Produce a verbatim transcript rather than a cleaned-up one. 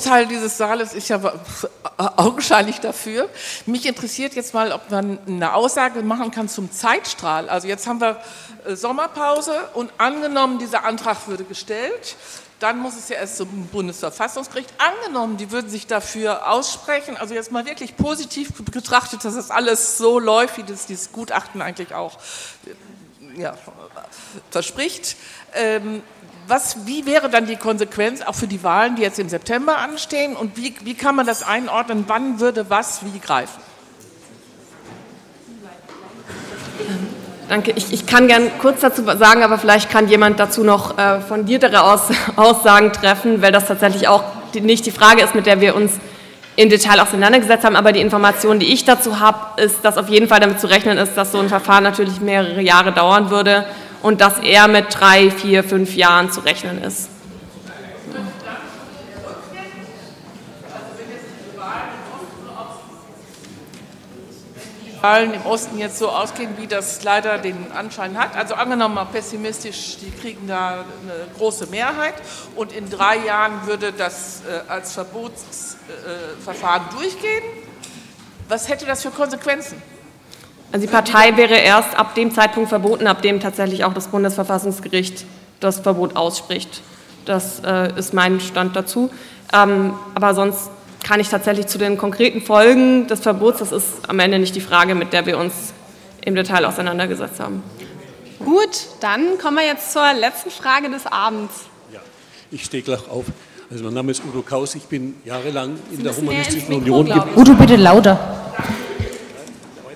Großteil dieses Saales ist ja augenscheinlich dafür. Mich interessiert jetzt mal, ob man eine Aussage machen kann zum Zeitstrahl. Also jetzt haben wir Sommerpause und angenommen, dieser Antrag würde gestellt, dann muss es ja erst zum Bundesverfassungsgericht. Angenommen, die würden sich dafür aussprechen, also jetzt mal wirklich positiv betrachtet, dass das alles so läuft, wie das dieses Gutachten eigentlich auch ja, verspricht. Ähm, Was, wie wäre dann die Konsequenz auch für die Wahlen, die jetzt im September anstehen, und wie, wie kann man das einordnen, wann würde was wie greifen? Danke. Ich, ich kann gern kurz dazu sagen, aber vielleicht kann jemand dazu noch äh, fundiertere Aus, Aussagen treffen, weil das tatsächlich auch die, nicht die Frage ist, mit der wir uns im Detail auseinandergesetzt haben, aber die Information, die ich dazu habe, ist, dass auf jeden Fall damit zu rechnen ist, dass so ein Verfahren natürlich mehrere Jahre dauern würde und dass eher mit drei, vier, fünf Jahren zu rechnen ist. Wahlen im Osten jetzt so ausgehen, wie das leider den Anschein hat. Also angenommen mal pessimistisch, die kriegen da eine große Mehrheit und in drei Jahren würde das äh, als Verbotsverfahren äh, durchgehen. Was hätte das für Konsequenzen? Also die Partei wäre erst ab dem Zeitpunkt verboten, ab dem tatsächlich auch das Bundesverfassungsgericht das Verbot ausspricht. Das äh, ist mein Stand dazu. Ähm, aber sonst kann ich tatsächlich zu den konkreten Folgen des Verbots, das ist am Ende nicht die Frage, mit der wir uns im Detail auseinandergesetzt haben. Gut, dann kommen wir jetzt zur letzten Frage des Abends. Ja, ich stehe gleich auf. Also mein Name ist Udo Kaus, ich bin jahrelang in Sie der müssen näher ins Humanistischen Mikro, Union. glaube ich. Udo, bitte lauter.